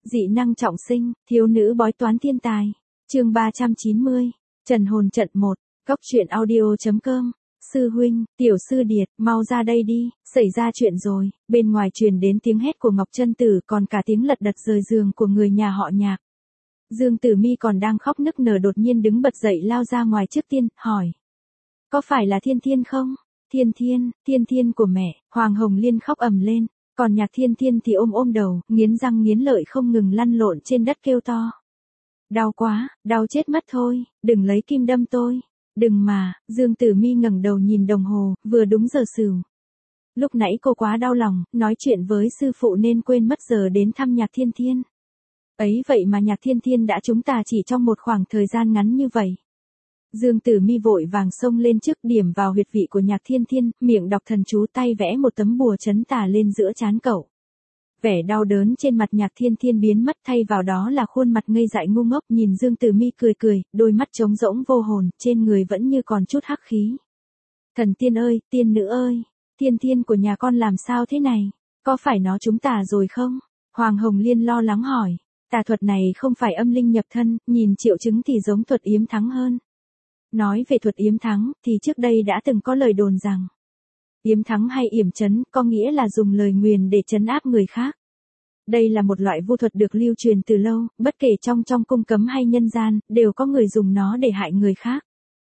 Dị năng trọng sinh, thiếu nữ bói toán thiên tài. Chương 390. Trần hồn trận 1. Góc truyện audio.com. Sư huynh, tiểu sư điệt, mau ra đây đi, xảy ra chuyện rồi. Bên ngoài truyền đến tiếng hét của Ngọc Chân Tử, còn cả tiếng lật đật rời giường của người nhà họ Nhạc. Dương Tử Mi còn đang khóc nức nở đột nhiên đứng bật dậy lao ra ngoài trước tiên, hỏi: có phải là Thiên Thiên không? Thiên Thiên của mẹ. Hoàng Hồng Liên khóc ầm lên, còn Nhạc Thiên Thiên thì ôm đầu, nghiến răng nghiến lợi không ngừng lăn lộn trên đất kêu to: đau quá, đau chết mất thôi, đừng lấy kim đâm tôi. Đừng mà. Dương Tử Mi ngẩng đầu nhìn đồng hồ, vừa đúng giờ sửu. Lúc nãy cô quá đau lòng, nói chuyện với sư phụ nên quên mất giờ đến thăm Nhạc Thiên Thiên. Ấy vậy mà Nhạc Thiên Thiên đã trúng tà chỉ trong một khoảng thời gian ngắn như vậy. Dương Tử Mi vội vàng xông lên trước điểm vào huyệt vị của Nhạc Thiên Thiên, miệng đọc thần chú, tay vẽ một tấm bùa trấn tà lên giữa trán cậu. Vẻ đau đớn trên mặt Nhạc Thiên Thiên biến mất, thay vào đó là khuôn mặt ngây dại ngu ngốc nhìn Dương Tử Mi cười, đôi mắt trống rỗng vô hồn, trên người vẫn như còn chút hắc khí. Thần tiên ơi, tiên nữ ơi, Thiên Thiên của nhà con làm sao thế này? Có phải nó trúng tà rồi không? Hoàng Hồng Liên lo lắng hỏi. Tà thuật này không phải âm linh nhập thân, nhìn triệu chứng thì giống thuật yếm thắng hơn. Nói về thuật yếm thắng, thì trước đây đã từng có lời đồn rằng yếm thắng hay yểm trấn có nghĩa là dùng lời nguyền để trấn áp người khác. Đây là một loại vu thuật được lưu truyền từ lâu, bất kể trong cung cấm hay nhân gian, đều có người dùng nó để hại người khác.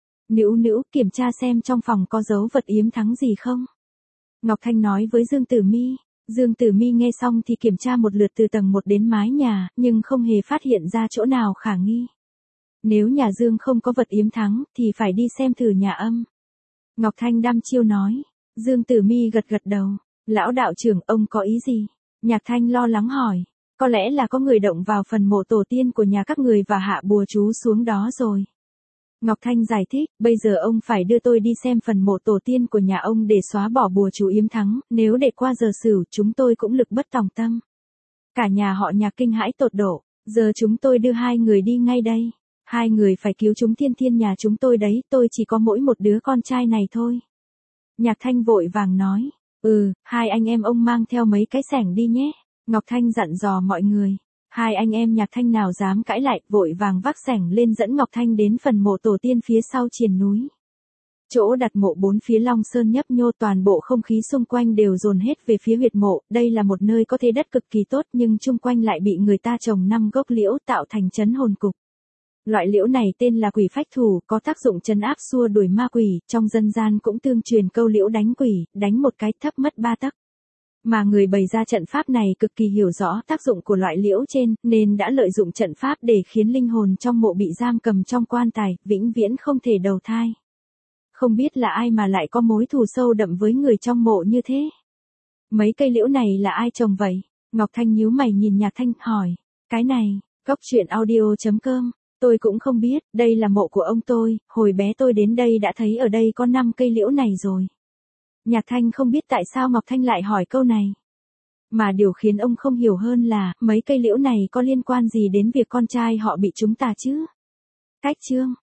Nữu, kiểm tra xem trong phòng có dấu vật yếm thắng gì không? Ngọc Thanh nói với Dương Tử Mi. Dương Tử Mi nghe xong thì kiểm tra một lượt từ tầng 1 đến mái nhà, nhưng không hề phát hiện ra chỗ nào khả nghi. Nếu nhà Dương không có vật yếm thắng, thì phải đi xem thử nhà âm. Ngọc Thanh đăm chiêu nói. Dương Tử Mi gật đầu. Lão đạo trưởng, ông có ý gì? Nhạc Thanh lo lắng hỏi. Có lẽ là có người động vào phần mộ tổ tiên của nhà các người và hạ bùa chú xuống đó rồi. Ngọc Thanh giải thích, bây giờ ông phải đưa tôi đi xem phần mộ tổ tiên của nhà ông để xóa bỏ bùa chú yếm thắng, nếu để qua giờ sửu chúng tôi cũng lực bất tòng tâm. Cả nhà họ Nhạc kinh hãi tột độ, giờ chúng tôi đưa hai người đi ngay đây. Hai người phải cứu chúng Thiên Thiên nhà chúng tôi đấy, tôi chỉ có mỗi một đứa con trai này thôi. Nhạc Thanh vội vàng nói, hai anh em ông mang theo mấy cái xẻng đi nhé. Ngọc Thanh dặn dò mọi người. Hai anh em Nhạc Thanh nào dám cãi lại, vội vàng vác xẻng lên dẫn Ngọc Thanh đến phần mộ tổ tiên phía sau triền núi. Chỗ đặt mộ bốn phía Long Sơn nhấp nhô, toàn bộ không khí xung quanh đều dồn hết về phía huyệt mộ. Đây là một nơi có thế đất cực kỳ tốt, nhưng chung quanh lại bị người ta trồng 5 gốc liễu tạo thành trấn hồn cục. Loại liễu này tên là quỷ phách thủ, có tác dụng trấn áp xua đuổi ma quỷ, trong dân gian cũng tương truyền câu liễu đánh quỷ, đánh một cái thấp mất 3 tấc. Mà người bày ra trận pháp này cực kỳ hiểu rõ tác dụng của loại liễu trên, nên đã lợi dụng trận pháp để khiến linh hồn trong mộ bị giam cầm trong quan tài, vĩnh viễn không thể đầu thai. Không biết là ai mà lại có mối thù sâu đậm với người trong mộ như thế. Mấy cây liễu này là ai trồng vậy? Ngọc Thanh nhíu mày nhìn Nhạc Thanh, hỏi. Cái này, góc truyện audio.com. Tôi cũng không biết, đây là mộ của ông tôi, hồi bé tôi đến đây đã thấy ở đây có 5 cây liễu này rồi. Nhạc Thanh không biết tại sao Ngọc Thanh lại hỏi câu này. Mà điều khiến ông không hiểu hơn là, mấy cây liễu này có liên quan gì đến việc con trai họ bị trúng tà chứ? Cách chương.